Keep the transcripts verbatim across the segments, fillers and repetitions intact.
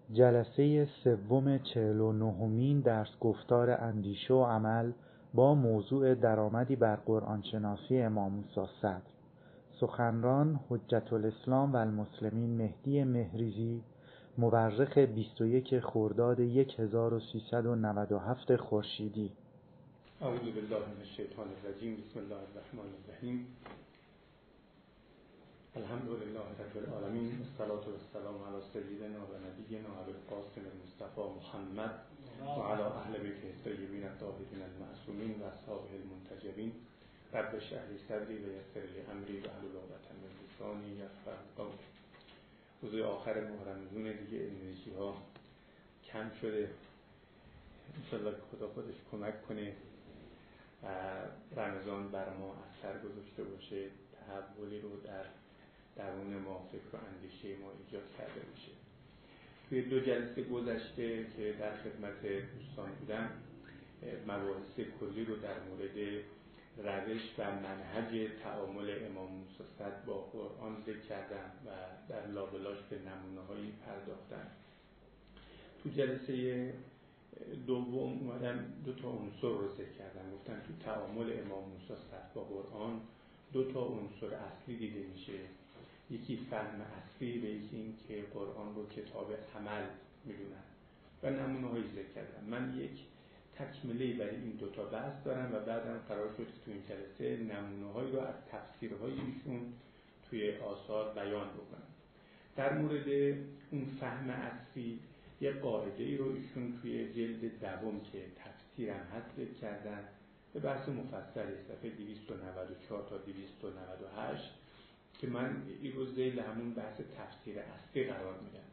جلسه سوم چهل و نهمین درس گفتار اندیشه و عمل با موضوع درآمدی بر قرآن شناسی امام موسی صدر. سخنران حجت الاسلام و المسلمین مهدی مهریزی، مورخ بیست و یک خرداد هزار و سیصد و نود و هفت خورشیدی. اعوذ بالله من الشیطان الرجیم. بسم الله الرحمن الرحیم. الحمد لله رب العالمین، والصلاة والسلام علی سیدنا و نبینا ابی القاسم المصطفى محمد و علی اهل بیته الطیبین الطاهرین المعصومین و اصحابه المنتجبین. رب اشرح لی صدری و یسر لی امری واحلل عقدة من لسانی یفقهوا قولی. روز آخر محرم جون دیگه انرژی ها کم شده. انشالله خدا خودش کمک کنه رمضان بر ما اثر گذاشته باشه، تحولی رو در درون ما، فکر و اندیشه ما ایجاد کرده باشه. توی دو جلسه گذشته که در خدمت دوستان بودم، مباحث کلی رو در مورد روش و منهج تعامل امام موسی صدر با قرآن ذکر کردم و در لابلاش به نمونه‌هایی پرداختم. تو جلسه دوم اومدم دو تا عنصر رو ذکر کردم. گفتم تو تعامل امام موسی صدر با قرآن دو تا عنصر اصلی دیده میشه. یکی فهم اصلی و یکی این که قرآن رو کتاب عمل میدونن و نمونه‌هایی ذکر کردم. من یک تکمله برای این دو تا بحث دارم و بعدم قرار شد تو این جلسه نمونه‌هایی رو از تفسیرهای ایشون توی آثار بیان بکنم. در مورد اون فهم اصلی یه قاعده ای رو ایشون توی جلد دوم که تفسیرم هست کردن به بحث مفصلی صفحه دویست و نود و چهار تا دویست و نود و هشت که من این رو ذیل همون بحث تفسیر اصلی قرار میدم.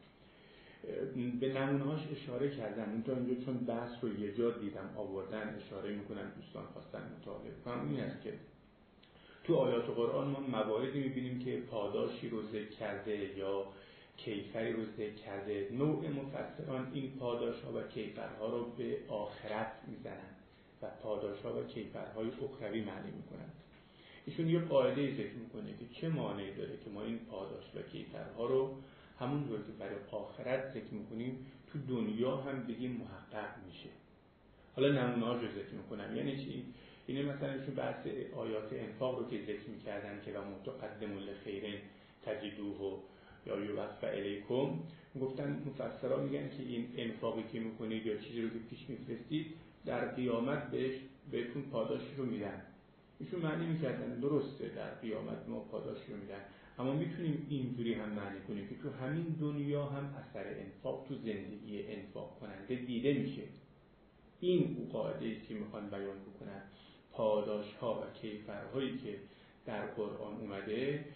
به نمونه‌هاش اشاره کردم. اون تا اینجا چون بحث رو یه جا دیدم آوردن اشاره میکنم، دوستان خواستن مطالعه کنم. این است که تو آیات قرآن ما مواردی میبینیم که پاداشی رو ذکر کرده یا کیفری رو ذکر کرده. نوع مفسران این پاداش‌ها و کیفرها رو به آخرت میزنن و پاداش‌ها و کیفرهای اخروی معنی میکنن. ایشون یه قاعده ذکر میکنه که چه معنی داره که ما این پاداش و کیفرها رو همونجور که برای آخرت ذکر میکنیم تو دنیا هم بگیم محقق میشه. حالا نمونه‌هاش رو ذکر میکنم. یعنی چی؟ اینه مثلا ایشون بحث آیات انفاق رو که ذکر میکردن که و متقدم لخیرین تجدوه یا یوفى الیکم، گفتن مفسران میگن که این انفاقی که میکنید یا چیزی رو که پیش میفرستید در قیامت بهش بهتون پاداشی رو میدن. ایشون معنی میکردن درسته در قیامت ما پاداشی رو میدن، اما میتونیم اینجوری هم معنی کنیم که تو همین دنیا هم اثر انفاق تو زندگی انفاق کننده دیده میشه. این اون قاعده است که میخوان بیان بکنن. پاداش ها و کیفرهایی که در قرآن اومده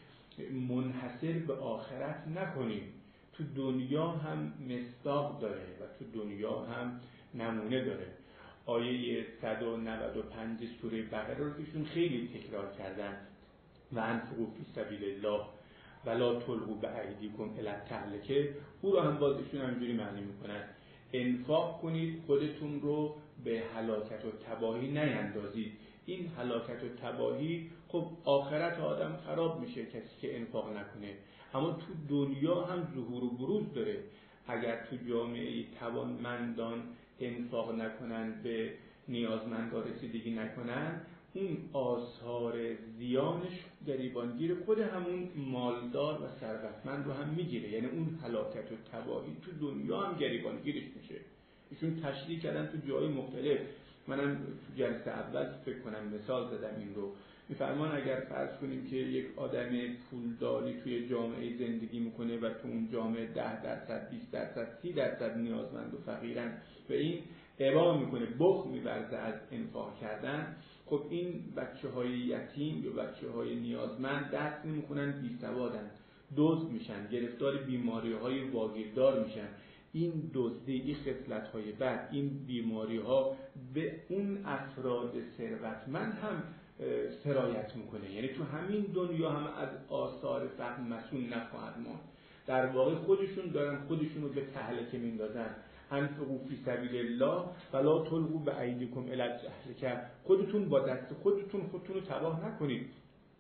منحصر به آخرت نکنیم، تو دنیا هم مصداق داره و تو دنیا هم نمونه داره. آیه صد و نود و پنج سوره بقره رو ایشون خیلی تکرار کردن و انفقوا فی سبیل الله ولا تلقوا بایدیکم الی التهلکه. او رو هم باز ایشون همینجوری معنی میکنن، انفاق کنید خودتون رو به هلاکت و تباهی نیندازید. این هلاکت و تباهی خب آخرت آدم خراب میشه کسی که انفاق نکنه، اما تو دنیا هم ظهور و بروز داره. اگر تو جامعه توانمندان انفاق نکنن، به نیازمندان رسیدگی نکنن، اون آثار زیانش گریبانگیر خود همون مالدار و ثروتمند رو هم میگیره. یعنی اون هلاکت و تباهی تو دنیا هم گریبانگیرش میشه. ایشون تشریح کردن تو جای مختلف. منم تو جلسه اول فکر کنم مثال زدم این رو. میفرمان اگر فرض کنیم که یک آدم پولداری توی جامعه زندگی میکنه و تو اون جامعه ده درصد، بیست درصد، سی درصد نیازمند و فقیرن و این ابا میکنه، بخل می‌ورزه از انفاق کردن، خب این بچه‌های یتیم یا بچه‌های نیازمند دست نمی‌کنن، بی‌سوادن، دزد میشن، گرفتار بیماری‌های واگیردار میشن. این دزدی، این خصلت‌های بد، این بیماری‌ها به اون افراد ثروتمند هم سرایت میکنه. یعنی تو همین دنیا هم از آثار فقر مسئول نخواهد ماند. در واقع خودشون دارن خودشون رو به تهلکه میندازن. انفقوا فی سبیل الله ولا تلقوا بایدیکم الی التهلکه. خودتون با دست خودتون خودتون رو تباه نکنید.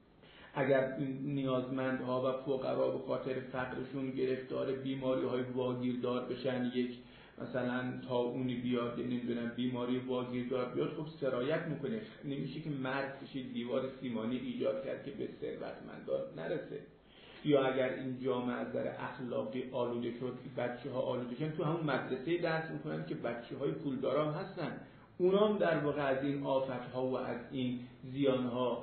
اگر نیازمندها و فقرا به خاطر فقرشون گرفتار بیماری‌های واگیردار بشن، یک مثلا طاعونی بیاد، نمیدونم بیماری واگیردار بیاد، خب سرایت میکنه. نمیشه که مرد بشه دیوار سیمانی ایجاد کرد که به ثروتمندان نرسه. یا اگر این جامعه از نظر اخلاقی آلوده شد، بچه‌ها آلوده شدن، تو همون مدرسه درس میکنن که بچه‌های پولدارا هستن، اونام در واقع از این آفت‌ها و از این زیان‌ها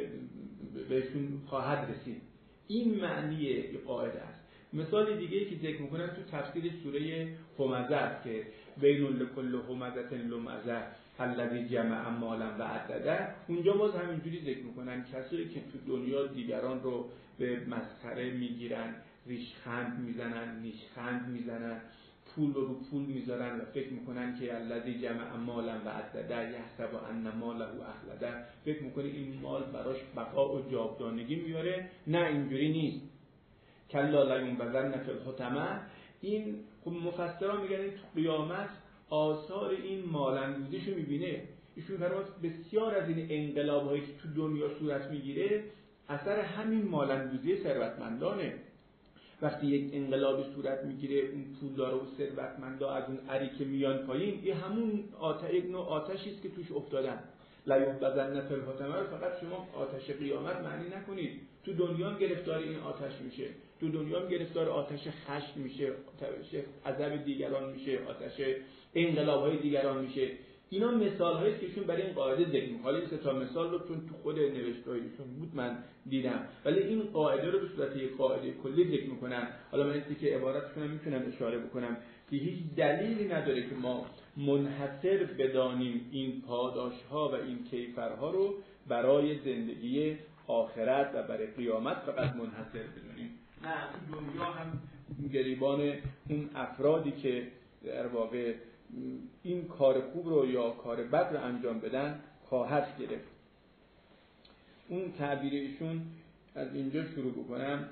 بهشون خواهد رسید. این معنی قاعده است. مثال دیگه که ذکر میکنن تو تفسیر سوره همزه است که ویل لکل همزة لمزة الذی جمع مالا و عدده. اونجا باز همینجوری ذکر میکنن کسایی که تو دنیا دیگران رو به مسخره میگیرن، ریشخند میزنن، نیشخند میزنن، پول رو پول میذارن و فکر میکنن که الذی جمع مالا و عدده یحسب ان ماله اخلده، فکر میکنه این مال براش بقا و جاودانگی میاره. نه، اینجوری نیست. کلا لینبذن فی الحطمه. این خب مفسران میگن این تو قیامت آثار این مال‌اندوزیشو میبینه. ایشون فرمود بسیار از این انقلاب‌هایی که تو دنیا صورت میگیره اثر همین مال‌اندوزی ثروتمندانه. وقتی یک انقلابی صورت میگیره، اون پولدارا و ثروتمندا از اون عری که میان پایین، این همون آتش، یک نوع آتشی است که توش افتادن. لا یبذن فی الحطمه رو فقط شما آتش قیامت معنی نکنید. تو دنیا هم گرفتار این آتش میشه، تو دنیا هم گرفتار آتش خشم میشه، آتش عذاب دیگران میشه، آتش انقلاب‌های دیگران میشه. اینا مثال‌هایی که ایشون برای این قاعده ذکر می‌کنه. حالا سه تا مثال رو چون تو خود نوشته‌هایشون بود من دیدم، ولی این قاعده رو به صورت یک قاعده کلی ذکر می‌کنن. حالا من اینکه که عبارتشون هم میتونم اشاره بکنم که هیچ دلیلی نداره که ما منحصر بدانیم این پاداش‌ها و این کیفرها رو برای زندگی آخرت و برای قیامت فقط منحصر بدونیم. نه، تو دنیا هم گریبان اون افرادی که در واقع این کار خوب رو یا کار بد رو انجام بدن خواهد گرفت. اون تعبیر ایشون از اینجا شروع بکنم.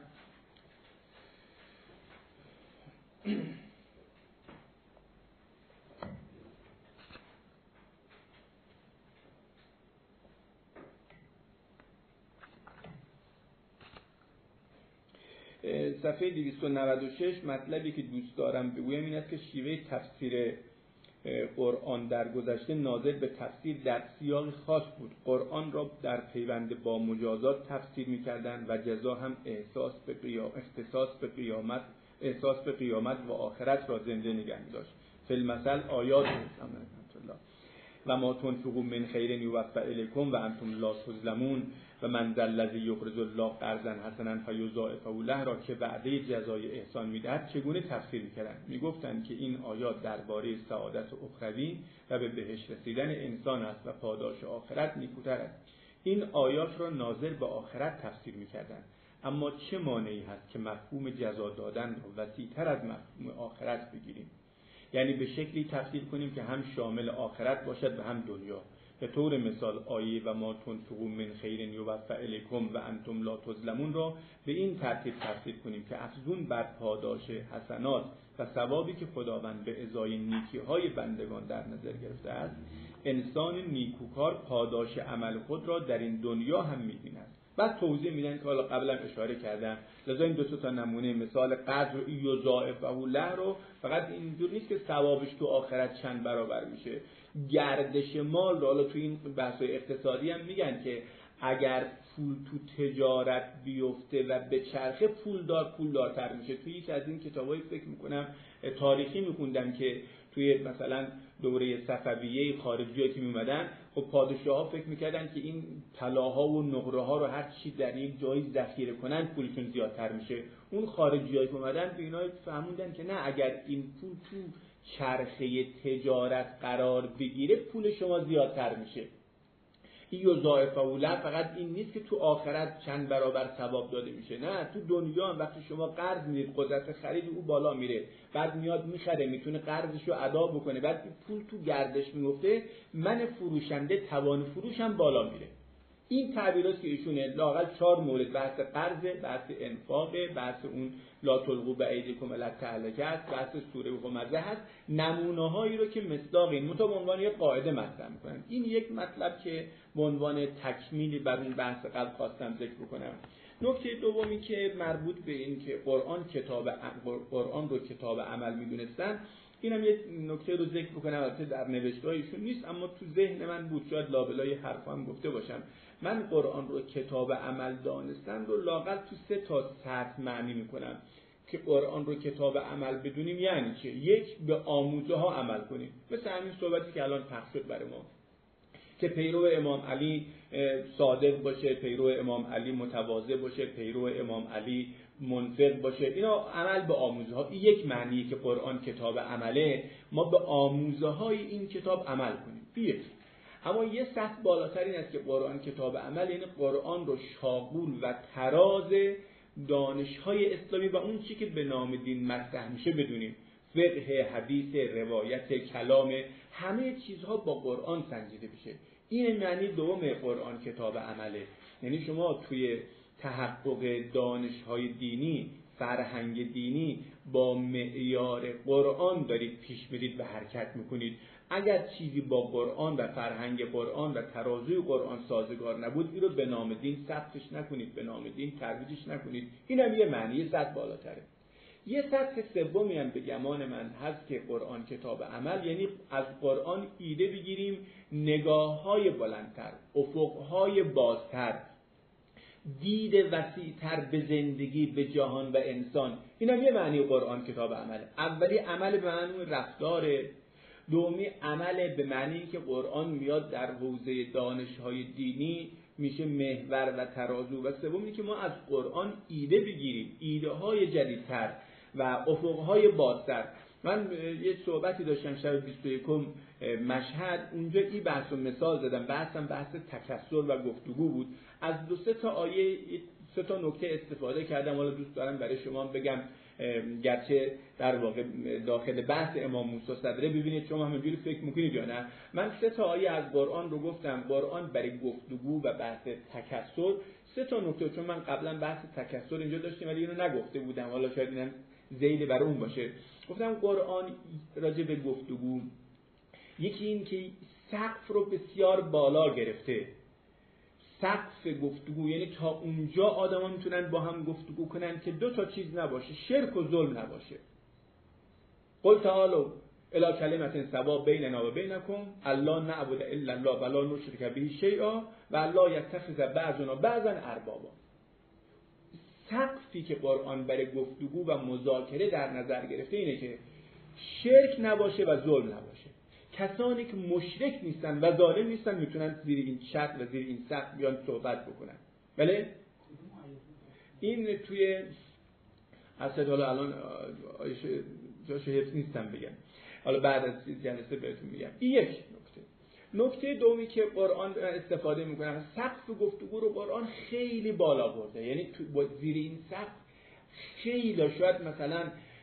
صفحه دویست و نود و شش مطلبی که دوست دارم بگویم این است که شیوه تفسیر قرآن در گذشته ناظر به تفسیر در سیاق خاص بود. قرآن را در پیوند با مجازات تفسیر می‌کردند و جزا هم احساس به قیامت، اختصاص به قیامت، احساس به قیامت و آخرت را زنده نگه می‌داشت. فی المثل آیات الله و ما تنفقوا من خیر یوفى الیکم و انتم لا تظلمون و من ذا الذی یقرض الله قرضا حسنا فیضاعفه له را که وعده جزای احسان میدهد چگونه تفسیر میکردند؟ میگفتند که این آیات درباره سعادت اخروی و به بهشت رسیدن انسان است و پاداش آخرت نیکوتر است. این آیات را ناظر به آخرت تفسیر میکردند. اما چه مانعی هست که مفهوم جزا دادن را وسیع‌تر از مفهوم آخرت بگیریم؟ یعنی به شکلی تفسیر کنیم که هم شامل آخرت باشد و هم دنیا. به طور مثال آیه و ما تنفقوا من خیر یوفى الیکم و انتم لا تظلمون را به این ترتیب تفسیر کنیم که افزون بر پاداش حسنات و ثوابی که خداوند به ازای نیکی‌های بندگان در نظر گرفته است، انسان نیکوکار پاداش عمل خود را در این دنیا هم می‌بیند. بعد توضیح میدن که حالا قبلا اشاره کردم، لذا این دو تا نمونه مثال قدر و یضاعفه له رو فقط اینجور نیست که ثوابش تو آخرت چند برابر میشه. گردش مال رو حالا تو این بحث اقتصادی هم میگن که اگر پول تو تجارت بیفته و به چرخه پولدار پولدارتر میشه. توی یک از این کتابایی فکر میکنم تاریخی میخوندم که توی مثلا دوره صفویه خارجی‌ها که میومدن، خب پادشاه‌ها فکر میکردن که این طلاها و نقره‌ها رو هر چی در یک جایی ذخیره کنن پولشون زیادتر میشه. اون خارجی‌ها که اومدن به اینا فهموندن که نه، اگر این پول تو چرخه تجارت قرار بگیره پول شما زیادتر میشه. این یضاعفه له فقط این نیست که تو آخرت چند برابر ثواب داده میشه، نه، تو دنیا هم وقتی شما قرض میدید قدرت خرید او بالا میره، بعد میاد میخره، میتونه قرضشو ادا بکنه، بعد پول تو گردش میفته، من فروشنده توان فروشم بالا میره. این تعبیراتی که ایشونه لااقل چهار مورد، بحث قرض، بحث انفاق، بحث اون لا تلقوا بایدیکم الی التهلکه است، بحث سوره همزه هست، نمونه‌هایی رو که مصداق این متو به عنوان یک قاعده مطرح می‌کنن. این یک مطلب که به عنوان تکمیلی بر اون بحث قبل خواستم ذکر بکنم. نکته دومی که مربوط به این که قرآن کتاب قرآن رو کتاب عمل می‌دونستن، اینم یک نکته رو ذکر بکنم، البته در نوشته‌هایشون نیست اما تو ذهن من بود، شاید لابلای حرفام گفته باشم. من قرآن رو کتاب عمل دانستن رو لااقل تو سه تا سطح معنی میکنم که قرآن رو کتاب عمل بدونیم. یعنی چه؟ یک، به آموزه ها عمل کنیم، مثل همین صحبتی که الان پخش شد برای ما که پیرو امام علی صادق باشه، پیرو امام علی متواضع باشه، پیرو امام علی منفق باشه. اینا عمل به آموزه ها. این یک معنیه که قرآن کتاب عمله، ما به آموزه های این کتاب عمل کنیم. یک. اما یه سطح بالاتر این است که قرآن کتاب عمل، یعنی قرآن رو شاغول و تراز دانش‌های اسلامی و اون چی که به نام دین مطرح میشه بدونیم. فقه، حدیث، روایت، کلام، همه چیزها با قرآن سنجیده بشه. این معنی دوم قرآن کتاب عمله. یعنی شما توی تحقق دانش‌های دینی، فرهنگ دینی با معیار قرآن دارید پیش میرید و حرکت میکنید. اگر چیزی با قرآن و فرهنگ قرآن و ترازوی قرآن سازگار نبود، این رو به نام دین ثبتش نکنید، به نام دین ترویجش نکنید. این هم یه معنی، یه سطح بالاتره. یه سطح سومی هم به گمان من هست که قرآن کتاب عمل، یعنی از قرآن ایده بگیریم، نگاه‌های بلندتر، افق‌های بازتر، دید وسیع‌تر به زندگی، به جهان و انسان. این هم یه معنی قرآن کتاب عمله. اولی عمل به معنی رفتاره، دومی عمل به معنی که قرآن میاد در حوزه دانش‌های دینی میشه محور و ترازو، و سومی که ما از قرآن ایده بگیریم، ایده‌های جدیدتر و افق‌های بازتر. من یه صحبتی داشتم شب بیست و یکم مشهد، اونجا این بحث و مثال زدم، بحثم بحث تکثر و گفتگو بود. از دو سه تا آیه سه تا نکته استفاده کردم، حالا دوست دارم برای شما بگم، گرچه در واقع داخل بحث امام موسی صدره ببینید شما همینجوری فکر میکنید یا نه. من سه تا آیه از قرآن رو گفتم، قرآن برای گفتگو و بحث تکثر سه تا نکته، چون من قبلا بحث تکثر اینجا داشتیم ولی اینو نگفته بودم، حالا شاید اینم ذیل برای اون باشه. گفتم قرآن راجع به گفتگو، یکی این که سقف رو بسیار بالا گرفته. سقف گفتگو یعنی تا اونجا آدما میتونن با هم گفتگو کنن که دو تا چیز نباشه، شرک و ظلم نباشه. قل تعالوا الی کلمة سواء بیننا و بینکم الا نعبد الا الله ولا نشرک به شیئا و الا یتخذ بعضنا بعضا اربابا. سقفی که قرآن برای گفتگو و مذاکره در نظر گرفته اینه که شرک نباشه و ظلم نباشه. کسانی که مشرک نیستن و ظالم نیستن میتونن زیر این شرط و زیر این سقف بیان صحبت بکنن. بله؟ این توی اصلا حالا الان جاشو حفظ نیستم بگم، حالا بعد از جلسه بهتون میگم. این یک نکته. نکته دومی که قرآن استفاده میکنه، سقف گفتگو رو قرآن خیلی بالا برده. یعنی با زیر این سقف خیلی، شاید مثلا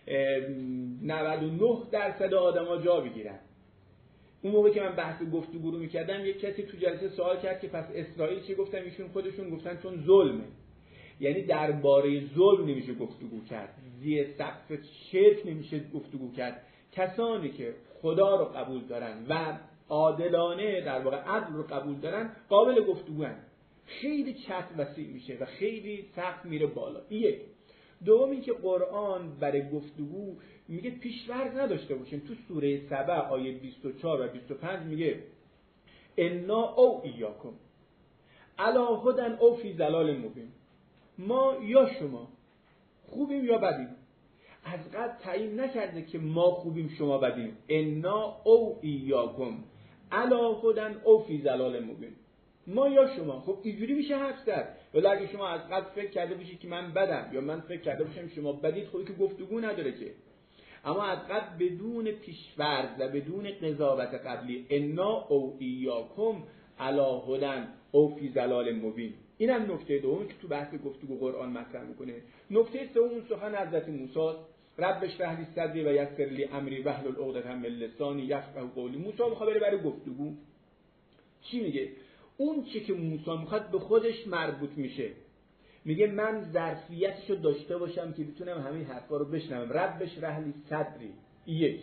نود و نه درصد آدما جا بگیرن. اون موقع که من بحث گفتگو رو میکردم یک کسی تو جلسه سوال کرد که پس اسرائیل چی گفتن؟ ایشون خودشون گفتن چون ظلمه. یعنی درباره ظلم نمیشه گفتگو کرد، زیر سقف شرک نمیشه گفتگو کرد. کسانی که خدا رو قبول دارن و عادلانه در واقع عدل رو قبول دارن قابل گفتگو هستن. خیلی چت وسیع میشه و خیلی سقف میره بالا. یک. دومی که قرآن برای گفتگو میگه پیش‌فرض نداشته باشین. تو سوره سبع آیه بیست و چهار و بیست و پنج میگه انا او ایاکم علی هدی او فی ضلال مبین. ما یا شما خوبیم یا بدیم. از قبل تعیین نکرده که ما خوبیم شما بدیم. انا او ایاکم علی هدی او فی ضلال مبین. ما یا شما. خب اینجوری میشه حرف زد. ولی اگه شما از قبل فکر کرده باشید که من بدم یا من فکر کرده باشم شما بدید، خودی که گفتگو نداره که. اما از قبل بدون پیش‌فرض و بدون قضاوت قبلی انا او ایاکم علی هدی او فی ضلال مبین. اینم نکته دومی که تو بحث گفتگو قرآن مطرح میکنه. نکته سوم سخن حضرت موسی، رب اشرح لی صدری و یسر لی امری واحلل عقدة من لسانی یفقهوا قولی. موسی میخواد بره برای گفتگو. چی میگه؟ اون چی که موسی میخواد به خودش مربوط میشه. میگه من ظرفیتشو داشته باشم که بتونم همین حرفا رو بشنوم. رب اشرح لی صدری. یک.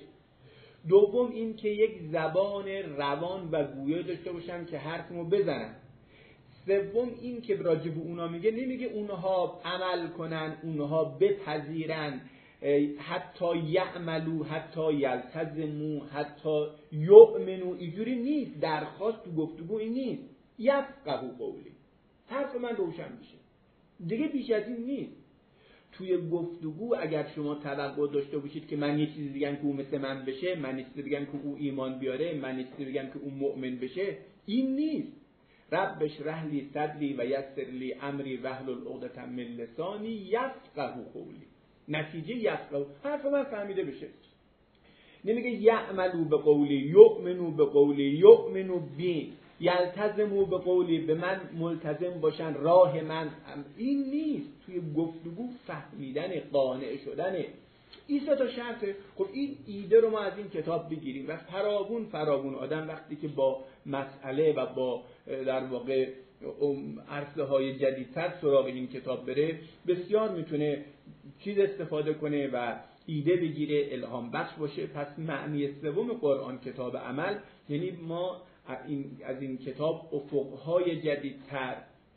دوم این که یک زبان روان و گویا داشته باشم که حرفمو بزنم. سوم این که راجع به اونا میگه، نمیگه اونها عمل کنن، اونها بپذیرن، حتی یعملو، حتی یلتزمو، حتی یؤمنو. اینجوری نیست. درخواست تو گفتگو این نیست. یفقهوا قولی، حرف من روشن بشه، دیگه بیش از این نیست. توی گفتگو اگر شما توقع داشته باشید که من یه چیزی بگم که او مثل من بشه، من یه چیزی بگم که او ایمان بیاره، من یه چیزی بگم که او مؤمن بشه، این نیست. رب اشرح لی صدری و یسر لی امری واحلل عقدة من لسانی یفقهوا قولی. نتیجه یفقهوا، حرف من فهمیده بشه. نمیگه یعملوا بقولی، یؤمنوا بقولی، یؤمنوا بی، یلتزموا بقولی، به من ملتزم باشن، راه من. این نیست. توی گفتگو فهمیدن، قانع شدن، این سه تا شرطه. خب این ایده رو ما از این کتاب بگیریم و فراوون فراوون آدم وقتی که با مسئله و با در واقع عرصه های جدیدتر سراغ این کتاب بره، بسیار میتونه چیز استفاده کنه و ایده بگیره، الهام بخش باشه. پس معنی سوم قرآن کتاب عمل، یعنی ما از این کتاب افقهای جدیدتر،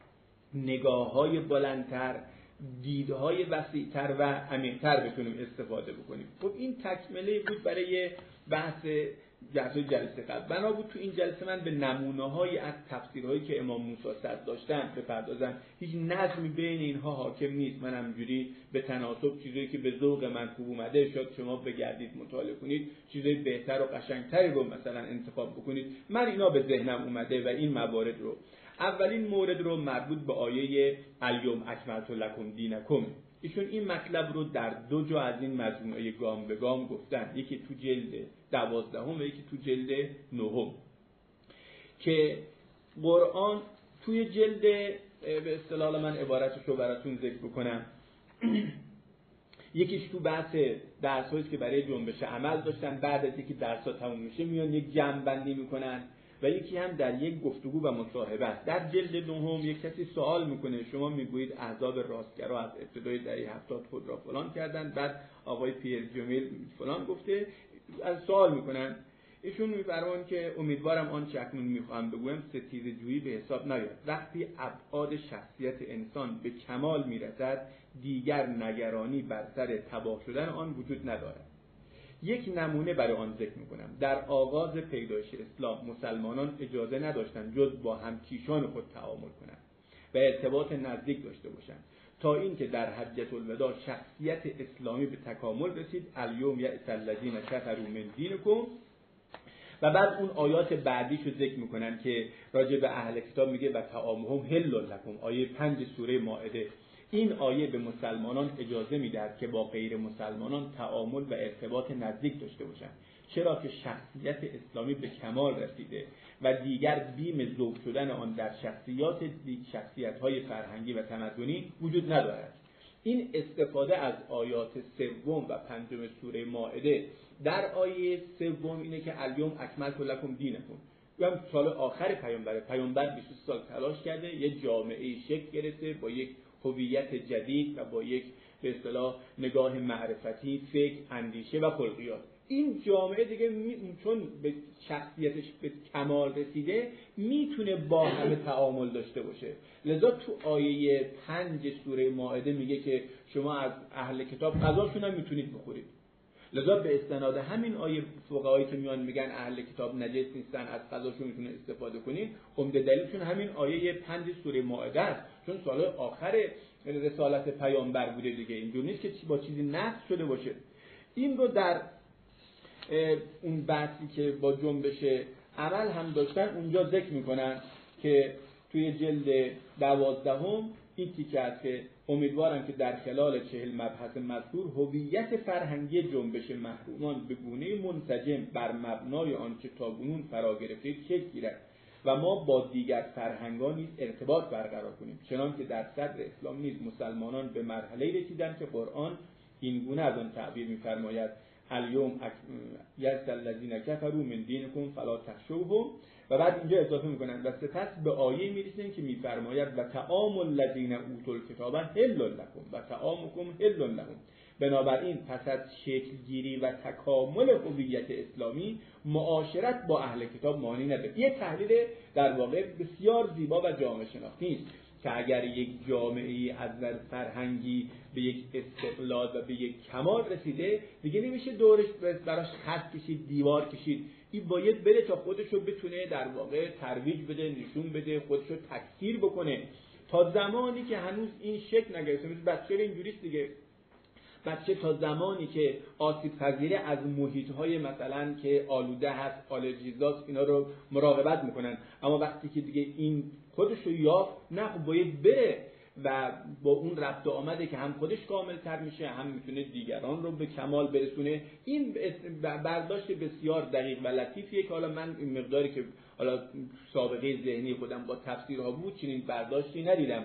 نگاههای بلندتر، دیدهای وسیعتر و عمیق‌تر بتونیم استفاده بکنیم. خب این تکمله بود برای بحث جلسه جلسه قبل. بنا بود تو این جلسه من به نمونه‌هایی از تفسیرهایی که امام موسی صدر داشتن بپردازم. هیچ نظمی بین اینها حاکم نیست. من همجوری به تناسب چیزایی که به ذوق من خوب اومده، شاید شما بگردید مطالعه کنید چیزای بهتر و قشنگتری رو مثلا انتخاب بکنید. من اینا به ذهنم اومده و این موارد رو، اولین مورد رو مربوط به آیه الیوم اکملت لکم دینکم، ایشون این مطلب رو در دو جا از این مجموعه گام به گام گفتن. یکی تو جلد دوازدهم و یکی تو جلد نهم. که قرآن توی جلد، به اصطلاح من عبارتش رو براتون ذکر بکنم، یکیش تو بحث درسایی که برای جنبش عمل داشتن، بعد از اینکه درس‌ها تموم میشه میان یک جمع‌بندی میکنن، و یکی هم در یک گفتگو و مصاحبه است. در جلد نهم یک کسی سوال میکنه، شما میگویید احزاب راستگرا از ابتدای دهه هفتاد خود را فلان کردن، بعد آقای پیر جمیل فلان گفته، از سوال میکنن. ایشون میفرمان که امیدوارم آن چه اکنون میخوام بگویم ستیزه جویی به حساب نیاد. وقتی ابعاد شخصیت انسان به کمال میرسد دیگر نگرانی بر سر تباه شدن آن وجود ندارد. یک نمونه برای آن ذکر میکنم. در آغاز پیدایش اسلام مسلمانان اجازه نداشتند جز با همکیشان خود تعامل کنند و ارتباط نزدیک داشته باشند، تا اینکه در حجة الوداع شخصیت اسلامی به تکامل رسید. الیوم یئس الذین کفروا من دینکم. و بعد اون آیات بعدیشو ذکر میکنن که راجع به اهل کتاب میگه و طعامهم حل لکم، آیه پنج سوره مائده. این آیه به مسلمانان اجازه میدهد که با غیر مسلمانان تعامل و ارتباط نزدیک داشته باشند، چرا که شخصیت اسلامی به کمال رسیده و دیگر بیم ذوب شدن آن در شخصیات شخصیت‌های فرهنگی و تمدنی وجود ندارد. این استفاده از آیات سوم و پنجم سوره مائده در آیه سوم اینه که الیوم اکملت لکم دینکم. هم سال آخر پیامبر پیامبر بیست سال تلاش کرده، یه جامعه شکل گرفته با یک هویت جدید و با یک به اصطلاح نگاه معرفتی، فکر، اندیشه و خلقیات. این جامعه دیگه می... چون به شخصیتش به کمال رسیده میتونه با همه تعامل داشته باشه. لذا تو آیه پنج سوره مائده میگه که شما از اهل کتاب غذاشون هم میتونید بخورید. لذا به استناد همین آیه فقهایی که میان میگن اهل کتاب نجس نیستن، از غذاشون میتونه استفاده کنید، عمده دلیلشون همین آیه پنج سوره مائده است، چون سال آخر رسالت پیامبر بوده دیگه. اینجور نیست که با چیزی نقص شده باشه. این رو در اون بحثی که با جنبش عمل هم داشتن اونجا ذکر میکنن که توی جلد دوازدهم این تیکه است که امیدوارم که در خلال چهل مبحث مذکور هویت فرهنگی جنبش محرومان به گونه منسجم بر مبنای آنچه تاکنون فرا گرفته شکل گیرد و ما با دیگر فرهنگان نیز ارتباط برقرار کنیم، چنانکه در صدر اسلام نیز مسلمانان به مرحله رسیدند که قرآن این گونه از آن تعبیر می‌فرماید الیوم یأس الذین کفروا من دینکم فلا تخشوهم. و بعد اینجا اضافه میکنن و سپس به آیه میرسیم که میفرماید و طعام الذین اوتوا الکتاب حل لکم و طعامکم حل لهم. بنابراین پس از شکل گیری و تکامل هویت اسلامی معاشرت با اهل کتاب معنی نداره. یک تحلیل در واقع بسیار زیبا و جامعه شناختی است که اگر یک جامعه‌ای از نظر فرهنگی به یک استقلال و به یک کمال رسیده دیگه نمیشه دورش براش خط کشید، دیوار کشید. این باید بره تا خودشو بتونه در واقع ترویج بده، نشون بده، خودشو تکثیر بکنه. تا زمانی که هنوز این شکل نگرفته، مثل بچه اینجوریست دیگه. بچه تا زمانی که آسیب پذیره از محیط‌های مثلا که آلوده هست، آلرژیزاست، اینا رو مراقبت میکنن. اما وقتی که دیگه این خودشو یافت، نه خب باید بره و با اون رفت و آمده که هم خودش کاملتر میشه، هم میتونه دیگران رو به کمال برسونه. این برداشت بسیار دقیق و لطیفیه که حالا من این مقداری که حالا سابقه ذهنی خودم با تفسیرها بود چنین برداشتی ندیدم.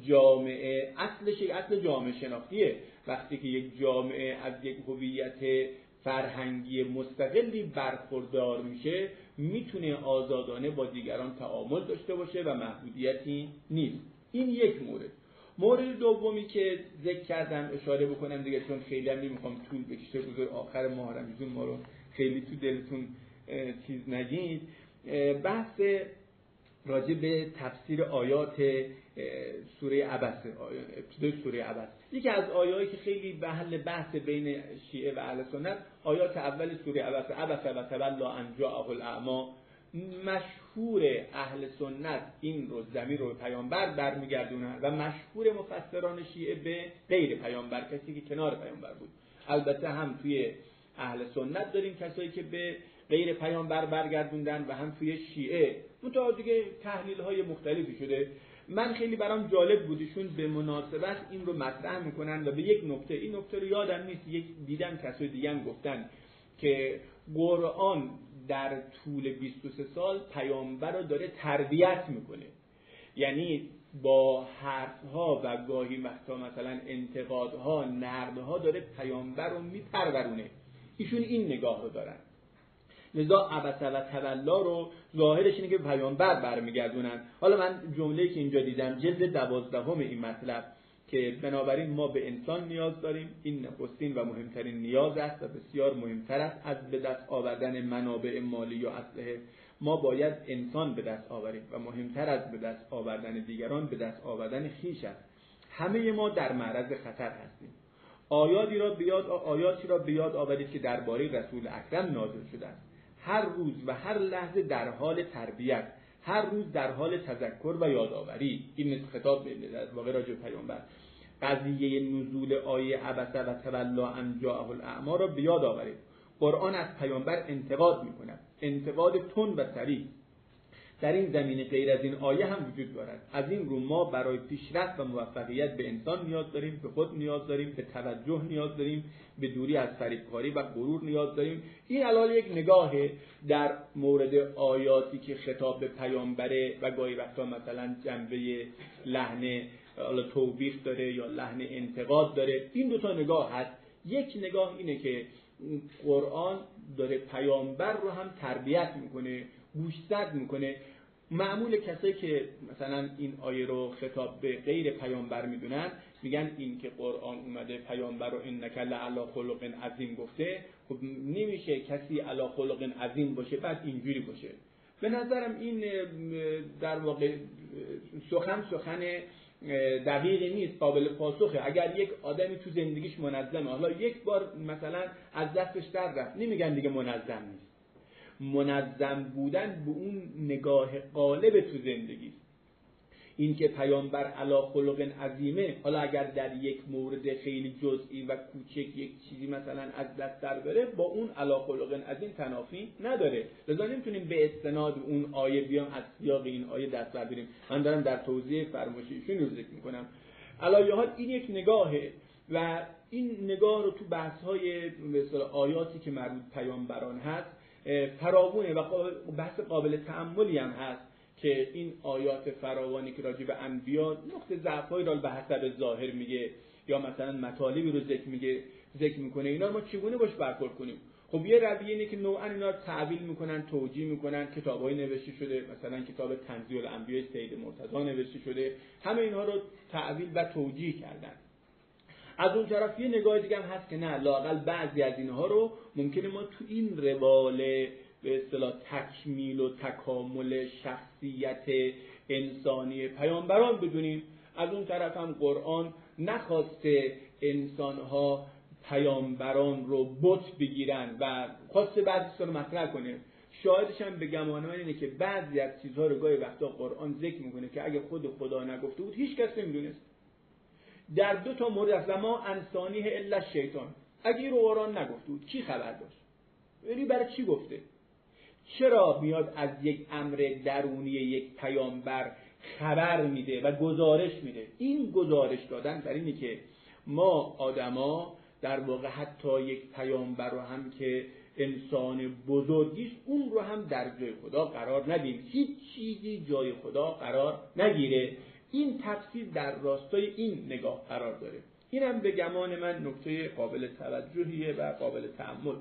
جامعه اصلش یک اصل جامعه شناختیه. وقتی که یک جامعه از یک هویت فرهنگی مستقلی برخوردار میشه، میتونه آزادانه با دیگران تعامل داشته باشه و محدودیتی نیست. این یک مورد. مورد دومی که ذکر کردم اشاره بکنم دیگه، چون خیلی هم نمیخوام طول بکشه، بذار آخر ماه رمضان ما رو خیلی تو دلتون چیز نگید. بحث راجع به تفسیر آیات سوره عبس، ابتدای سوره عبس. یکی از آیاتی که خیلی محل بحث بین شیعه و اهل سنت، آیات اول سوره عبس، عبس و تولی ان جاءه الاعمی. مشهور اهل سنت این رو ضمیر رو به پیامبر برمیگردونن و مشهور مفسران شیعه به غیر پیامبر، کسی که کنار پیامبر بود. البته هم توی اهل سنت داریم کسایی که به غیر پیامبر برگردوندن و هم توی شیعه متعدد دیگه تحلیل های مختلفی شده. من خیلی برام جالب بودشون به مناسبت این رو مطرح میکنن و به یک نکته، این نکته رو یادم نیست، یک دیدم کسای دیگه هم گفتن که قرآن در طول بیست و سه سال پیامبر رو داره تربیت میکنه. یعنی با حرفها و گاهی وقتا مثلا انتقادها، نقدها داره پیامبر رو میپرورونه. ایشون این نگاه رو دارن. لذا عبس و تولا رو ظاهرش اینه که به پیامبر برمیگردونن. حالا من جمله‌ای که اینجا دیدم جلد دوازدهم این مطلب که بنابراین ما به انسان نیاز داریم، این نخستین و مهمترین نیاز است و بسیار مهمتر است از به دست آوردن منابع مالی و اسلحه. ما باید انسان به دست آوریم و مهمتر از به دست آوردن دیگران به دست آوردن خویش است. همه ما در معرض خطر هستیم. آیاتی را بیاد آیاتی را بیاد آورید که درباره رسول اکرم نازل شده است. هر روز و هر لحظه در حال تربیت، هر روز در حال تذکر و یادآوری. این خطاب به واقع راجع به پیامبر. قضیه نزول آیه عبس و تولی ان جاءه الاعمی را بیاد آورید. قرآن از پیامبر انتقاد می‌کند، انتقاد تند و صریح. در این زمینه غیر از این آیه هم وجود دارد. از این رو ما برای پیشرفت و موفقیت به انسان نیاز داریم، به خود نیاز داریم، به توجه نیاز داریم، به دوری از فریبکاری و غرور نیاز داریم. این الان یک نگاه در مورد آیاتی که خطاب به پیامبره و گاهی وقتا مثلا جنبه لحن توبیخ داره یا لحن انتقاد داره. این دو تا نگاه هست. یک نگاه اینه که قرآن داره پیامبر رو هم تربیت میکنه، گوشزد میکنه. معمول کسایی که مثلا این آیه رو خطاب به غیر پیامبر میدونن میگن این که قرآن اومده پیامبر رو انک لعلی خلق عظیم گفته، خب نمیشه کسی علی خلق عظیم باشه بعد اینجوری باشه. به نظرم این در واقع سخن سخن دقیقی نیست، قابل پاسخه. اگر یک آدمی تو زندگیش منظمه، حالا یک بار مثلا از دستش در رفت، نمیگن دیگه منظم نیست. منظم بودن به اون نگاه غالب تو زندگی. این که پیامبر علی خلق عظیمه، حالا اگر در یک مورد خیلی جزئی و کوچک یک چیزی مثلا از دست در بره، با اون علی خلق عظیم تنافی نداره. لذا نمیتونیم به استناد اون آیه بیام از سیاق این آیه دست برداریم. من دارم در توضیح فرمایششون رو ذکر میکنم. علی حال این یک نگاهه و این نگاه رو تو بحث‌های مثلا آیاتی که مربوط پیامبران هست فراوونه و بحث قابل تأملی هم هست که این آیات فراوانی که راجع به انبیا نقطه ضعف‌هایی را به حسب ظاهر میگه یا مثلا مطالبی رو ذکر میگه ذکر میکنه، اینا ما چگونه باش برخورد کنیم؟ خب یه رویه اینه که نوعا اینا رو تعویل میکنن، توجیه میکنن، کتابای نوشته شده، مثلا کتاب تنزیل الانبیاء سید مرتضی نوشته شده، همه اینها رو تعویل و توجیه کردن. از اون طرف یه نگاه دیگه هم هست که نه، لااقل بعضی از اینها رو ممکنه ما تو این روال به اصطلاح تکمیل و تکامل شخصیت انسانی پیامبران بدونیم. از اون طرف هم قرآن نخواسته انسانها پیامبران رو بت بگیرن و خواسته بعضی رو مطرح کنه. شاهدش هم به گمان من اینه که بعضی از چیزها رو گاهی وقتا قرآن ذکر میکنه که اگه خود خدا نگفته بود هیچ کس نمیدونست. در دو تا مورد از ما انسانیه الا شیطان، اگه رو قرآن نگفته بود کی خبر داشت؟ یعنی برای چی گفته؟ چرا میاد از یک امر درونی یک پیامبر خبر میده و گزارش میده؟ این گزارش دادن در اینه که ما آدما در واقع حتی یک پیامبر رو هم که انسان بزرگیش اون رو هم در جای خدا قرار ندیم، هیچ چیزی جای خدا قرار نگیره. این تفسیر در راستای این نگاه قرار داره. این هم به گمان من نکته قابل توجهیه و قابل تأمل.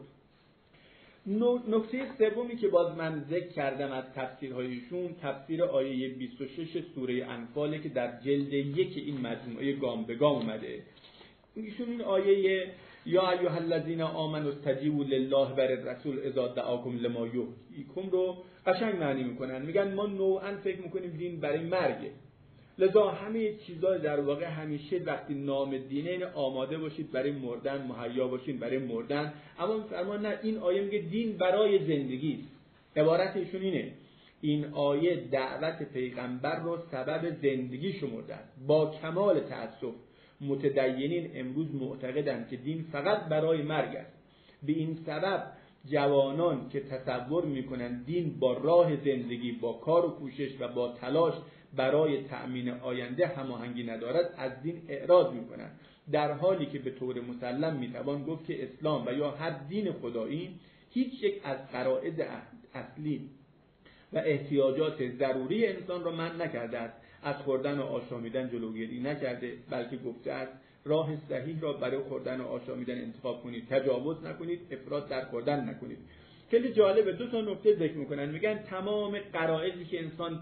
نکته سومی که باز من ذکر کردم از تفسیرهایشون، تفسیر آیه بیست و شش سوره انفاله که در جلد یک این مجموعه گام به گام اومده. ایشون این آیه یا ایها الذین آمنوا استجیبوا لله و للرسول اذا دعاکم لما یحییکم رو قشنگ معنی میکنن. میگن ما نوعا فکر میکنیم دین برای مرگه، لذا همه چیزا در واقع همیشه وقتی نام دینه این آماده باشید برای مردن، مهیا باشید برای مردن. اما فرمان نه، این آیه میگه دین برای زندگی است. عبارتشون اینه، این آیه دعوت پیغمبر رو سبب زندگی شمرده. با کمال تأسف متدینین امروز معتقدند که دین فقط برای مرگ است. به این سبب جوانان که تصور میکنن دین با راه زندگی، با کار و کوشش و با تلاش برای تأمین آینده هماهنگی ندارد، از دین اعراض میکنن، در حالی که به طور مسلم میتوان گفت که اسلام و یا هر دین خدایی هیچ یک از غرایز اصلی و احتیاجات ضروری انسان را منع نکرده است. از خوردن و آشامیدن جلوگیری نکرده، بلکه گفته است راه صحیح را برای خوردن و آشامیدن انتخاب کنید، تجاوز نکنید، افراط در خوردن نکنید. خیلی جالبه، دو تا نکته ذکر میکنن. میگن تمام غرایزی که انسان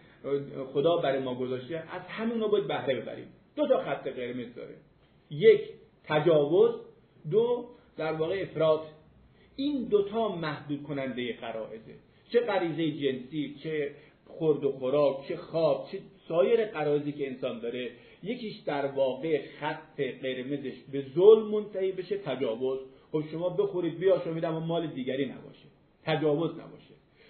خدا برای ما گذاشته از همون باید بهره ببریم. دو تا خط قرمز داره، یک تجاوز، دو در واقع افراط. این دوتا محدود کننده غرایزه، چه غریزه جنسی، چه خورد و خوراک، چه خواب، چه سایر غرایزی که انسان داره. یکیش در واقع خط قرمزش به ظلم منتهی بشه، تجاوز. خب شما بخورید بیاشامید اما مال دیگری نباشه، تجاوز نباشه.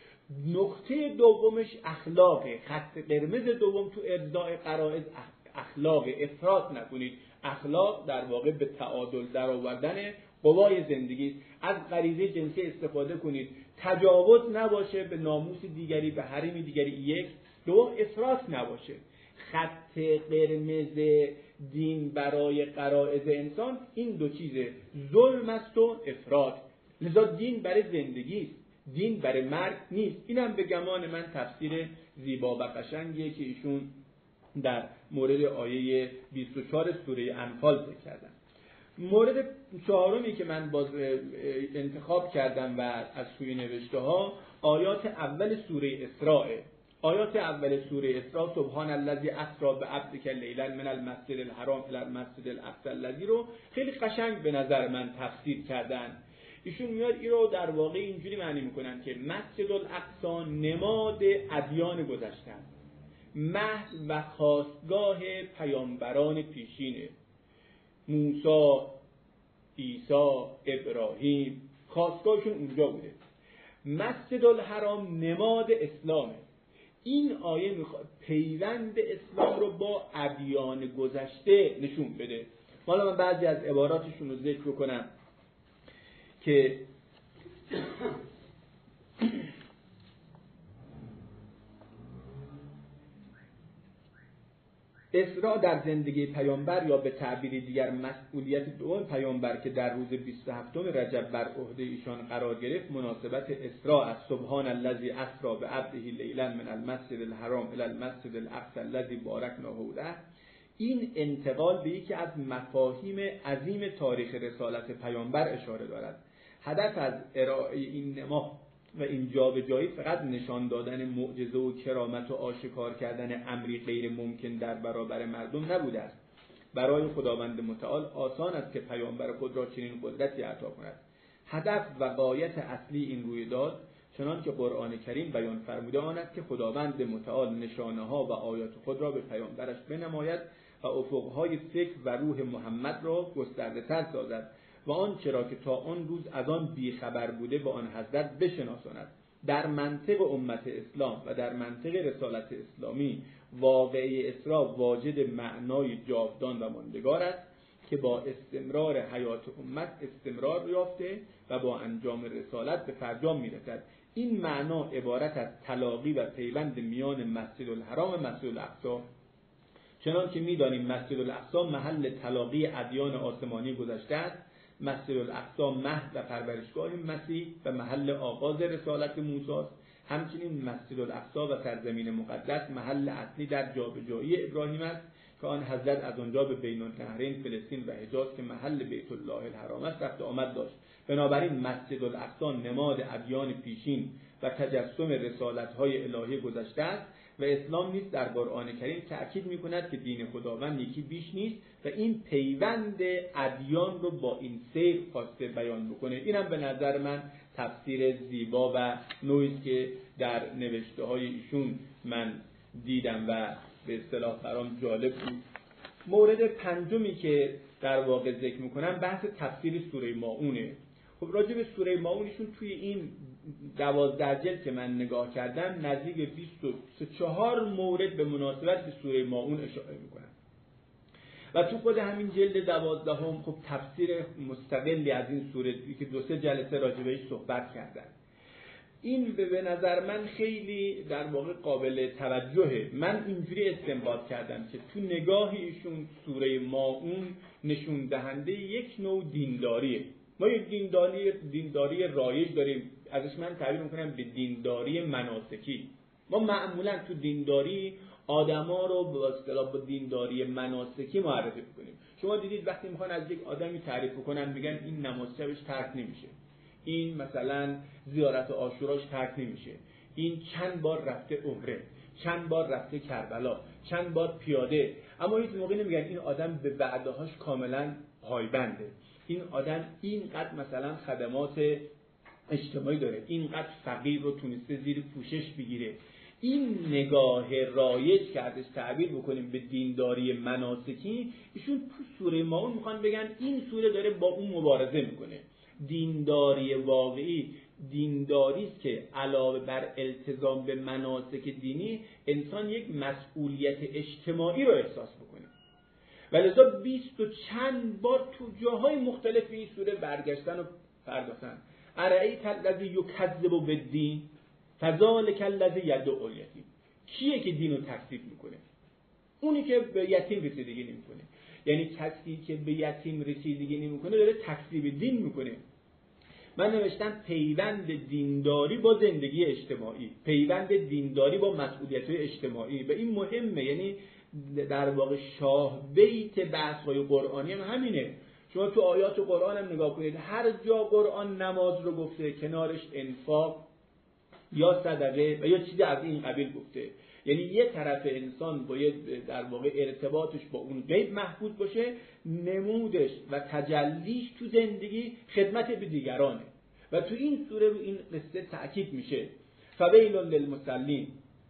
نقطه دومش اخلاقه، خط قرمز دوم تو ارضاء غرایز اخلاق. افراط نکنید. اخلاق در واقع به تعادل در آوردن قوای زندگی. از غریزه جنسی استفاده کنید، تجاوز نباشه به ناموس دیگری، به حریم دیگری. یک. دو، افراط نباشه. خط قرمز دین برای غرایز انسان این دو چیزه، ظلم است و افراط. لذا دین برای زندگی است، دین برای مرگ نیست. اینم به گمان من تفسیر زیبا و قشنگیه که ایشون در مورد آیه بیست و چهار سوره انفال ذکر کردن. مورد چهارمی که من باز انتخاب کردم و از سوی نوشته ها، آیات اول سوره اسراء. آیات اول سوره اسراء، سبحان الذی اسری بعبدک لیلا من المسجد الحرام الی المسجد الاقصی الذی رو خیلی قشنگ به نظر من تفسیر کردن. ایشون میاد این رو در واقع اینجوری معنی میکنن که مسجد الاقصی نماد ادیان گذشته است، مهد و خاستگاه پیامبران پیشینه، موسی، عیسی، ابراهیم، خاستگاهشون اونجا بوده. مسجد الحرام نماد اسلامه. این آیه میخواد پیوند اسلام رو با ادیان گذشته نشون بده. حالا من بعضی از عباراتشون رو ذکر کنم که اسراء در زندگی پیامبر، یا به تعبیر دیگر مسئولیت دوم پیامبر که در روز بیست و هفتم رجب بر عهده ایشان قرار گرفت، مناسبت اسراء از سبحان الذی اسری بعبده لیلا من المسجد الحرام الی المسجد الاقصی الذی بارکنا حوله. این انتقال به یکی از مفاهیم عظیم تاریخ رسالت پیامبر اشاره دارد. هدف از ارائه این نما و این جابجایی فقط نشان دادن معجزه و کرامت و آشکار کردن امری غیر ممکن در برابر مردم نبوده است. برای خداوند متعال آسان است که پیامبر خود را چنین قدرتی عطا کند. هدف و غایت اصلی این رویداد چنان که قرآن کریم بیان فرموده آن است که خداوند متعال نشانه ها و آیات خود را به پیامبرش بنماید و افقهای فکر و روح محمد را گسترده تر سازد و آن چرا که تا آن روز از آن بیخبر بوده به آن حضرت بشناساند. در منطق امت اسلام و در منطق رسالت اسلامی واقعه اسراء واجد معنای جاودان و ماندگار است که با استمرار حیات امت استمرار یافته و با انجام رسالت به فرجام میرسد. این معنا عبارت از تلاقی و پیوند میان مسجد الحرام و مسجد الاقصی، چنان که می‌دانیم مسجد الاقصی محل تلاقی ادیان آسمانی گذشته است. مسجد الاقصی مهد و پرورشگاه مسیح و محل آغاز رسالت موسی است. همچنین مسجد الاقصی و سرزمین مقدس محل اصلی در جابجایی ابراهیم است که آن حضرت از آنجا به بین النهرین فلسطین و حجاز که محل بیت الله الحرام است رفت آمد داشت. بنابراین مسجد الاقصی نماد ادیان پیشین و تجسم رسالت‌های الهی گذشته است و اسلام نیز در قرآن کریم تأکید می‌کند که دین خداوند یکی بیش نیست و این پیوند ادیان رو با این سیر خواسته بیان بکنه. اینم به نظر من تفسیر زیبا و نوعی که در نوشته‌های ایشون من دیدم و به اصطلاح برام جالب بود. مورد پنجمی که در واقع ذکر می‌کنم بحث تفسیر سوره ماعونه. خب راجع به سوره ماعون ایشون توی این دوازده جلد که من نگاه کردم نزدیک بیست و چهار مورد به مناسبت به سوره ماعون اشاره میکنن و تو خود همین جلد دوازدهم خب تفسیر مستقلی از این سوره که دو سه جلسه راجع بهش صحبت کردن. این به نظر من خیلی در واقع قابل توجهه. من اینجوری استنباط کردم که تو نگاه ایشون سوره ماعون نشون دهنده یک نوع دینداریه. ما یک دینداری دینداری رایج داریم، ازش من تعبیر میکنم به دینداری مناسکی. ما معمولا تو دینداری آدما رو به اصطلاح با دینداری مناسکی معرفی میکنیم. شما دیدید وقتی میخوان از یک آدمی تعریف کنن میگن این نماز شبش ترک نمیشه، این مثلا زیارت عاشوراش ترک نمیشه، این چند بار رفته عمره، چند بار رفته کربلا، چند بار پیاده. اما هیچ موقع نمیگن این آدم به وعده‌هاش کاملا پایبنده، این آدم اینقدر مثلا خدمات اجتماعی داره، اینقدر فقیر رو تونسته زیر پوشش بگیره. این نگاه رایج که ازش تعبیر بکنیم به دینداری مناسکی، ایشون تو سوره ماعون میخوان بگن این سوره داره با اون مبارزه میکنه. دینداری واقعی دینداری است که علاوه بر التزام به مناسک دینی انسان یک مسئولیت اجتماعی رو احساس بکنه. ولذا بیست و چند بار تو جاهای مختلف این سوره برگشتن و پرداختن. ارأیت الذی یکذب بالدین فذلک الذی یدعو الیتیم. کیه که دینو تکذیب میکنه؟ اونی که به یتیم رسیدگی نمیکنه. یعنی کسی که به یتیم رسیدگی نمیکنه داره تکذیب دین میکنه. من نوشتم پیوند دینداری با زندگی اجتماعی، پیوند دینداری با مسئولیت‌های اجتماعی و این مهمه. یعنی در واقع شاه بیت بحث‌های قرآنی هم همینه. شما تو آیات قرآن هم نگاه کنید، هر جا قرآن نماز رو گفته کنارش انفاق یا صدقه و یا چیزی از این قبیل گفته. یعنی یه طرف انسان باید در واقع ارتباطش با اون غیب محفوظ باشه، نمودش و تجلیش تو زندگی خدمت به دیگرانه و تو این سوره رو این قصه تأکید میشه. فویل للمصلین.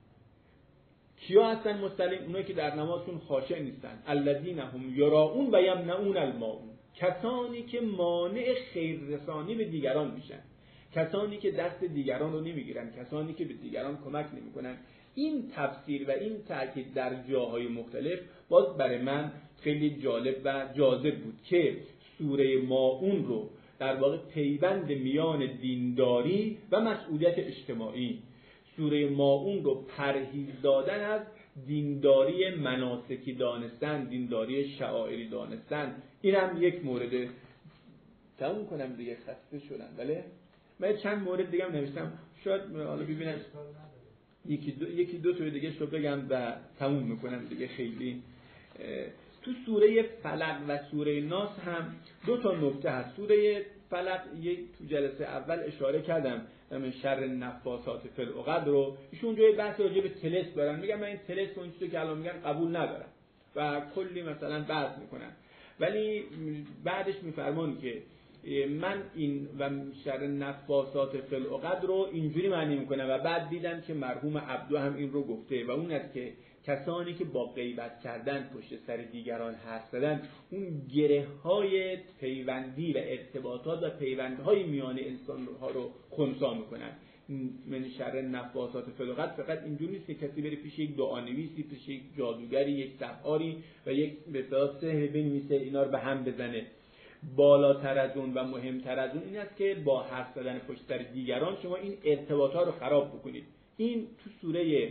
کیا هستن مصلین؟ اونایی که در نمازشون خاشع نیستن. الذین هم یراؤون و یمنعون الماعون. کسانی که مانع خیر رسانی به دیگران میشن، کسانی که دست دیگران رو نمیگیرن، کسانی که به دیگران کمک نمیکنن. این تفسیر و این تاکید در جاهای مختلف باز برای من خیلی جالب و جاذب بود که سوره ماعون رو در واقع پیوند میان دینداری و مسئولیت اجتماعی، سوره ماعون رو پرهیز دادن از دینداری مناسکی دانستن، دینداری شعائری دانستن. اینم یک مورد. تموم کنم دیگه، خسته شدم. ولی من چند مورد دیگه هم نوشتم، شاید حالا ببینم یکی دو یکی دو تا دیگه شو بگم و تموم میکنم دیگه. خیلی تو سوره فلق و سوره ناس هم دو تا نکته هست. سوره فلق یک تو جلسه اول اشاره کردم من شر نفاسات فی العقد رو، ایشون اونجا یه بحث راجع به طلسم دارن، میگم من این طلسم اون چیزی که الان میگن قبول ندارم و کلی مثلا بحث میکنن، ولی بعدش میفرمان که من این و شر نفاسات فی العقد رو اینجوری معنی میکنم و بعد دیدم که مرحوم عبدو هم این رو گفته و اون است که کسانی که با غیبت کردن پشت سر دیگران حرف زدن اون گره های پیوندی و ارتباطات و پیوندهای میان انسان ها رو خنثی میکنن. من شر نفاسات فی العقد فقط اینجوری نیست که کسی بره پیش یک دعانویسی، پیش یک جادوگری، یک سحاری و یک به اصطلاح سحر بنویسه اینا رو به هم بزنه. بالاتر از اون و مهمتر از اون این است که با حرف زدن پشت سر دیگران شما این ارتباطات رو خراب بکنید. این تو سوره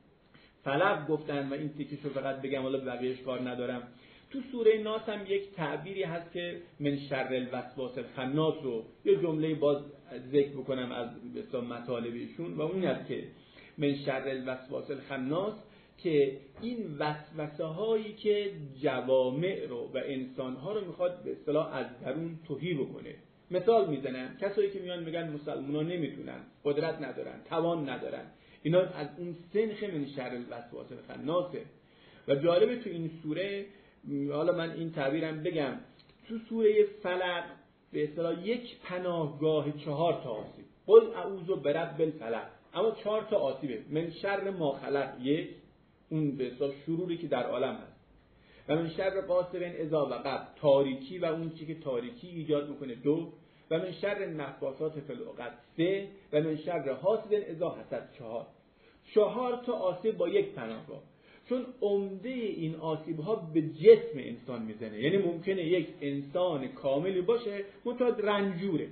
فلق گفتن و این تیکش رو فقط بگم، حالا بقیه‌اش کار ندارم. تو سوره ناس هم یک تعبیری هست که من شر الوسواس الخناس رو یه جمله باز ذکر بکنم از مثلا مطالبشون و اون است که من شر الوسواس الخناس، که این وسوسه هایی که جوامع رو و انسان ها رو میخواد به اصطلاح از درون تهی بکنه. مثال میزنم کسایی که میان میگن مسلمان‌ها نمیتونن، قدرت ندارن، توان ندارن، اینا از اون سنخ من شر الوسواس الخناسه. و جالبه تو این سوره، حالا من این تعبیرم بگم، تو سوره فلق به اصطلاح یک پناهگاه چهار تا آسیب، قل اعوذ برب الفلق، اما چهار تا آسیبه. من شر ما خلق یک، اون به اصطلاح شروری که در عالم هست، و من شر غاسق اذا وقب، تاریکی و اون چیزی که تاریکی ایجاد میکنه دو، و من شر نفاسات فی العقد سه، و من شر حاسد اذا حسد چهار. چهار تا آسیب با یک پناهگاه، چون عمده این آسیب ها به جسم انسان میزنه. یعنی ممکنه یک انسان کاملی باشه منتها رنجوره.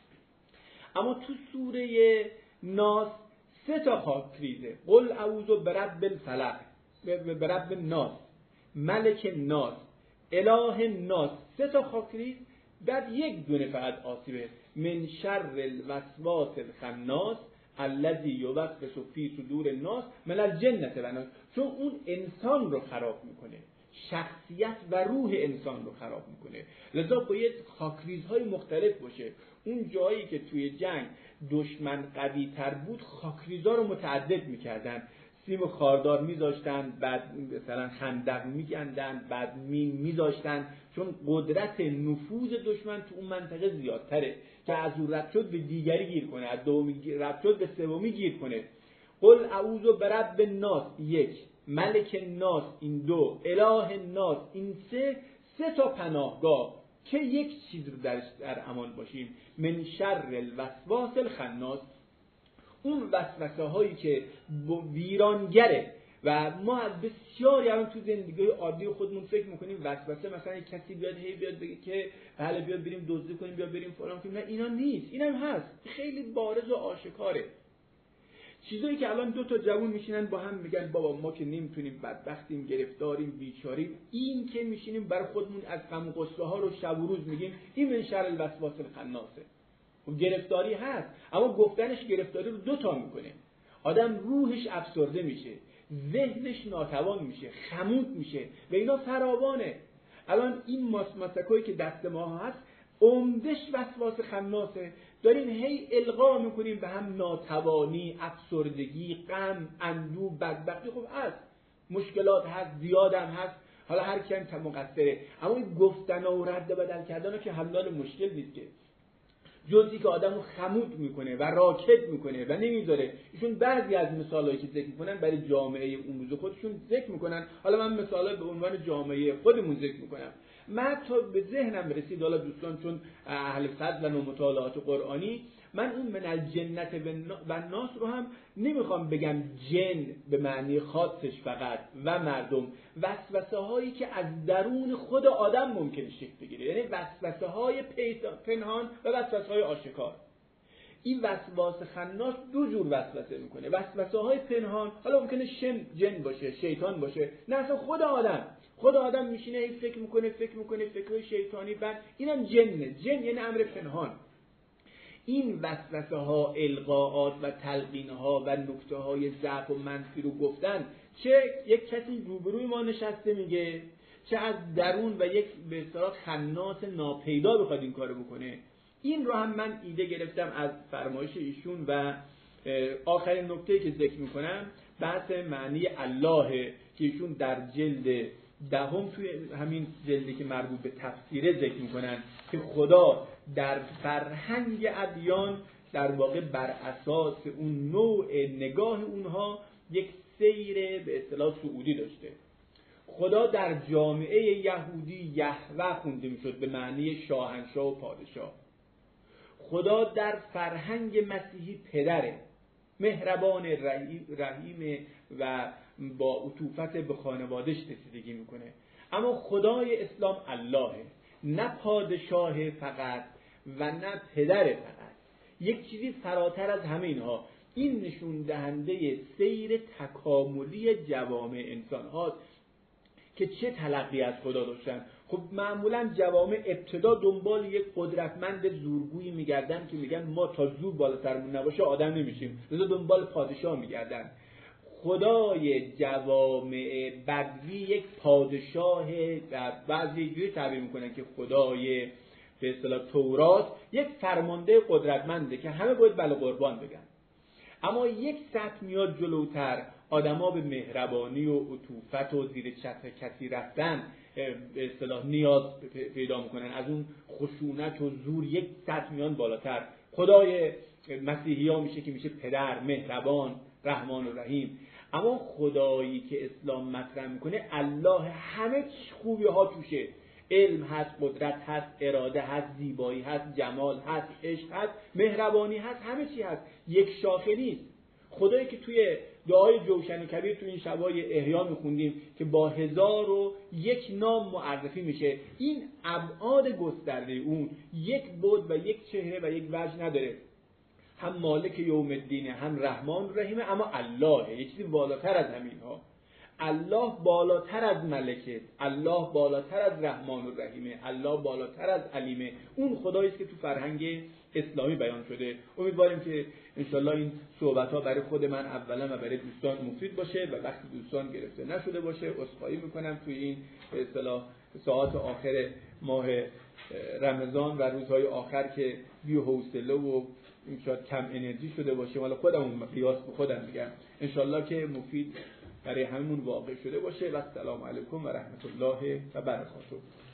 اما تو سوره ناس سه تا خاکریزه، قل اعوذ برب الفلق، برب الناس، ملک الناس، اله الناس، سه تا خاکریز، بعد یک دونه فقط آسیبه، من شر الوسواس الخناس الذی یوسوس فی صدور الناس من الجنة والناس. چون اون انسان رو خراب میکنه، شخصیت و روح انسان رو خراب میکنه، لذا باید خاکریزهای مختلف باشه. اون جایی که توی جنگ دشمن قوی تر بود خاکریزها رو متعدد میکردن، سیم خاردار میذاشتن، بعد مثلا خندق میگندن، بعد مین میذاشتن، چون قدرت نفوذ دشمن تو اون منطقه زیادتره که از اون رد شد به دیگری گیر کنه، از دومی رد شد به سومی گیر کنه. قل اعوذ برب الناس یک، ملک الناس این دو، اله الناس این سه، سه تا پناهگاه که یک چیز رو درش در امان باشیم، من شر الوسواس الخناس، اون وسوسه هایی که ویرانگره. و ما از بسیاری الان تو زندگی عادی خودمون فکر میکنیم وسوسه مثلا یک کسی بیاد هی بیاد بگه که بله بیاد بریم دزدی کنیم، بیاد بریم فلان کنیم، نه اینا نیست، اینم هست، خیلی بارز و آشکاره. چیزایی که الان دو تا جوون میشینن با هم میگن بابا ما که نمیتونیم، بدبختیم، گرفتاریم، بیچاریم، این که میشینیم بر خودمون از غم و غصه ها رو شب و روز میگیم، این من شر الوسواس الخناسه. گرفتاری هست، اما گفتنش گرفتاری رو دو تا میکنه. آدم روحش افسرده میشه، ذهنش ناتوان میشه، خمود میشه و اینا فراوانه. الان این ماسماسکایی که دست ما هست عمدش وسواس خناسه، داریم هی القا میکنیم به هم ناتوانی، افسردگی، غم، اندوه، بدبختی. خب هست، مشکلات هست، زیادم هست، حالا هر کی هم مقصره، اما این گفتن و رد بدل کردن که حل مشکل نیست که، جزئی که آدمو خمود میکنه و راکد میکنه و نمیذاره. ایشون بعضی از مثالایی که ذکر میکنن برای جامعه اون روز خودشون ذکر میکنن، حالا من مثالا به عنوان جامعه خودمون ذکر میکنم. من تا به ذهنم رسید، حالا دوستان چون اهل فضل و مطالعات قرآنی، من اون من الجنت و الناس رو هم نمیخوام بگم جن به معنی خاصش فقط و مردم، وسوسه هایی که از درون خود آدم ممکن شکل بگیره، یعنی وسوسه های پنهان و وسوسه های آشکار. این وسواس خناس دو جور وسوسه میکنه. وسوسه های پنهان حالا ممکنه شن جن باشه، شیطان باشه، نه اصلا خود آدم خود آدم میشینه این فکر میکنه فکر میکنه فکرهای شیطانی، بعد اینم جنه. جن یعنی امر پنهان. این وسوسه ها، القاءات و تلقین ها و نکته های ضعف و منفی رو گفتن، چه یک کسی روبروی ما نشسته میگه، چه از درون و یک به اصطلاح خناس ناپیدا بخواد این کارو بکنه. این رو هم من ایده گرفتم از فرمایش ایشون و آخرین نکته‌ای که ذکر میکنم بحث معنی الله که ایشون در جلد دهم توی همین جلدی که مربوط به تفسیره ذکر میکنن که خدا در فرهنگ ادیان در واقع بر اساس اون نوع نگاه اونها یک سیر به اصطلاح صعودی داشته. خدا در جامعه یهودی یهوه خونده میشد به معنی شاهنشاه و پادشاه. خدا در فرهنگ مسیحی پدره، مهربان، رحیم و با عطوفت به خانواده‌اش رسیدگی میکنه. اما خدای اسلام اللهه، نه پادشاه فقط و نه پدر فقط، یک چیزی فراتر از همه اینها. این نشون دهنده سیر تکاملی جوامع انسان هاست که چه تلقی از خدا داشتن. خب معمولا جوامع ابتدا دنبال یک قدرتمند زورگویی میگردن که میگن ما تا زور بالاترمون نباشه آدم نمیشیم، لذا دنبال پادشاه میگردن. خدای جوامع بدوی یک پادشاه، بعضی جوری تعبیر میکنن که خدای به اصطلاح تورات یک فرمانده قدرتمنده که همه باید بله قربان بگن. اما یک سطح میاد جلوتر، آدما به مهربانی و عطوفت و زیر چتر کسی رفتن به اصطلاح نیاز پیدا میکنن، از اون خشونت و زور یک سطح میان بالاتر. خدای مسیحی ها میشه که میشه پدر، مهربان، رحمان و رحیم. اما خدایی که اسلام مطرح میکنه الله، همه خوبی ها توشه، علم هست، قدرت هست، اراده هست، زیبایی هست، جمال هست، عشق هست، مهربانی هست، همه چی هست، یک شاخه نیست. خدایی که توی دعای جوشن کبیر تو این شبای احیا میخوندیم که با هزار و یک نام معرفی میشه، این ابعاد گسترده اون یک بود و یک چهره و یک وجه نداره. هم مالک یوم الدین، هم رحمان و رحیم، اما الله یک چیزی بالاتر از همین ها. الله بالاتر از ملکه، الله بالاتر از رحمان و رحیمه، الله بالاتر از علیمه. اون خدایی است که تو فرهنگ اسلامی بیان شده. امیدواریم که انشالله این صحبت ها برای خود من اولا و برای دوستان مفید باشه و وقتی دوستان گرفته نشده باشه. عذرخواهی میکنم توی این به اصطلاح ساعات آخر ماه رمضان و روزهای آخر که بی حوصله و شاید کم انرژی شده باشه، ولی خودم قیاس به خودم میگم انشالله که مفید برای همون واقع شده باشه. و السلام علیکم و رحمت الله و برکاته.